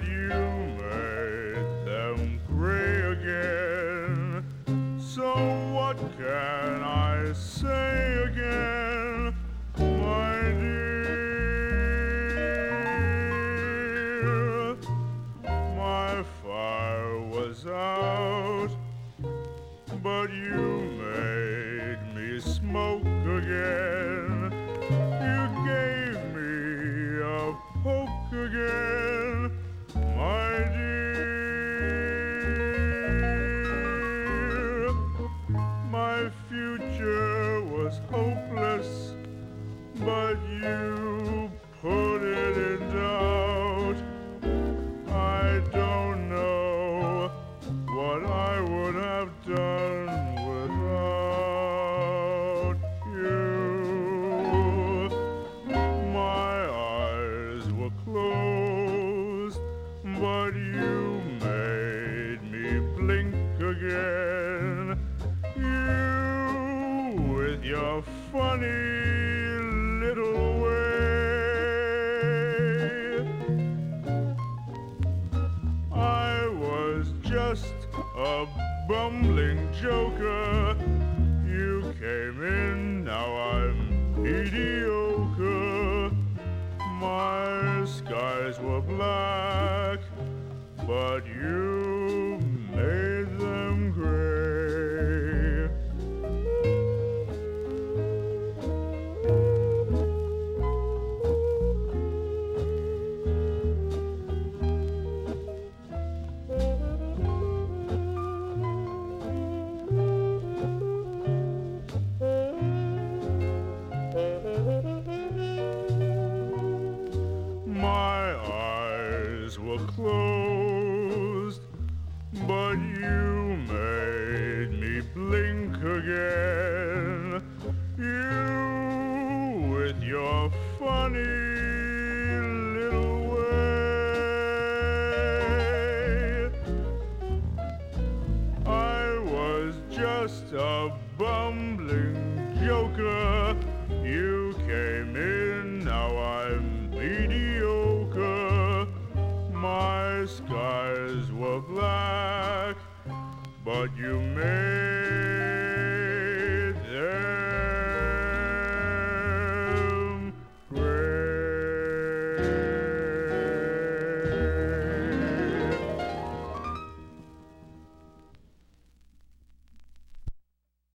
you made them gray again. So what can I say again, my dear? My fire was out, but you made me smoke again. You gave me a poke again, my dear. My future was hopeless, but you put it in doubt. I don't know what I would have done without you. My eyes were closed, but you made me blink again. You, with your funny little way, I was just a bumbling joker. You came in, now I'm mediocre. My skies were black, but you made them gray. My eyes were closed, but you made me blink again. You, with your funny little way, I was just a bumbling joker. You came in, now I'm mediocre. My skies were black, but you made